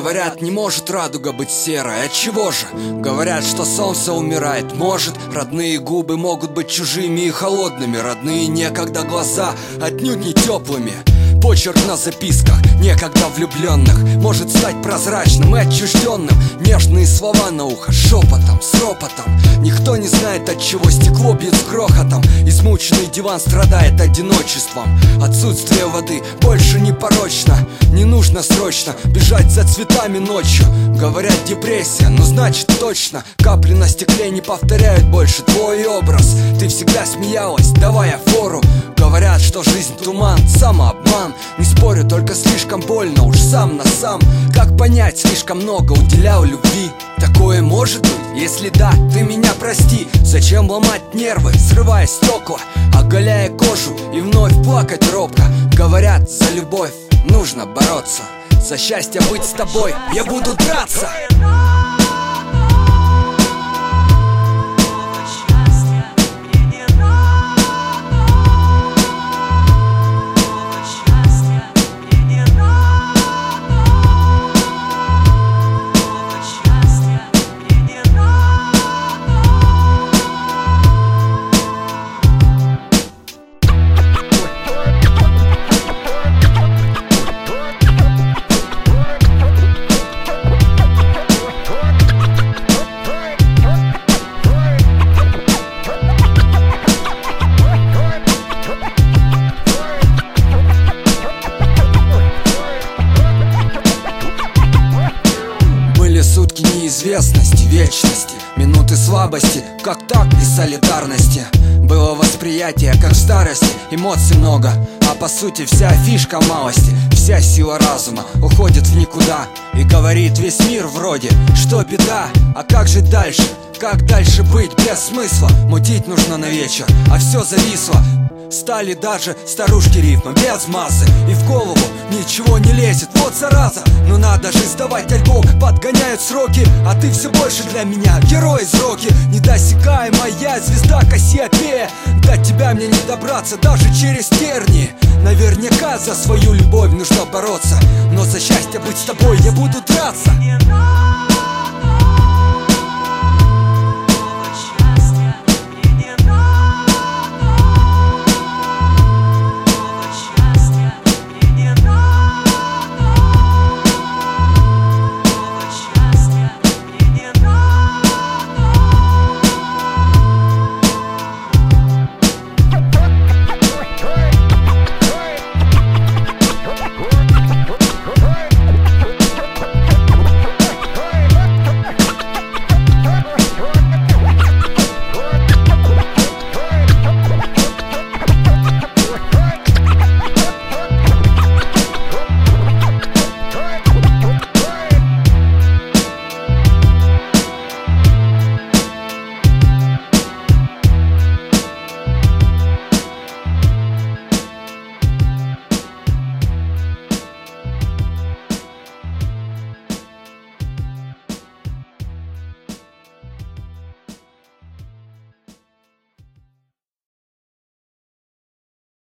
Говорят, не может радуга быть серой. Отчего же? Говорят, что солнце умирает. Может, родные губы могут быть чужими и холодными. Родные некогда глаза отнюдь не теплыми. Почерк на записках некогда влюбленных может стать прозрачным и отчужденным. Нежные слова на ухо шепотом, с ропотом. Никто не знает, от чего стекло бьет с грохотом. Измученный диван страдает одиночеством. Отсутствие воды больше не порочно. Не нужно срочно бежать за цветами ночью. Говорят, депрессия, ну значит точно. Капли на стекле не повторяют больше твой образ. Ты всегда смеялась, давая фору. Говорят, что жизнь туман, самообман. Не спорю, только слишком больно, уж сам на сам. Как понять, слишком много уделял любви? Такое может быть? Если да, ты меня прости. Зачем ломать нервы, срывая стекла, оголяя кожу и вновь плакать робко? Говорят, за любовь нужно бороться. За счастье быть с тобой я буду драться. Сутки неизвестности, вечности, минуты слабости, как так и солидарности. Было восприятие, как в старости, эмоций много, а по сути вся фишка малости. Вся сила разума уходит в никуда, и говорит весь мир вроде, что беда. А как жить дальше? Как дальше быть без смысла? Мутить нужно на вечер, а все зависло. Стали даже старушки рифмы без массы, и в голову ничего не лезет, вот зараза. Но надо же сдавать альбом, подгоняют сроки, а ты все больше для меня герой из Рокки. Недосекаемая звезда Кассиопея, до тебя мне не добраться даже через тернии. Наверняка за свою любовь нужно бороться, но за счастье быть с тобой я буду драться.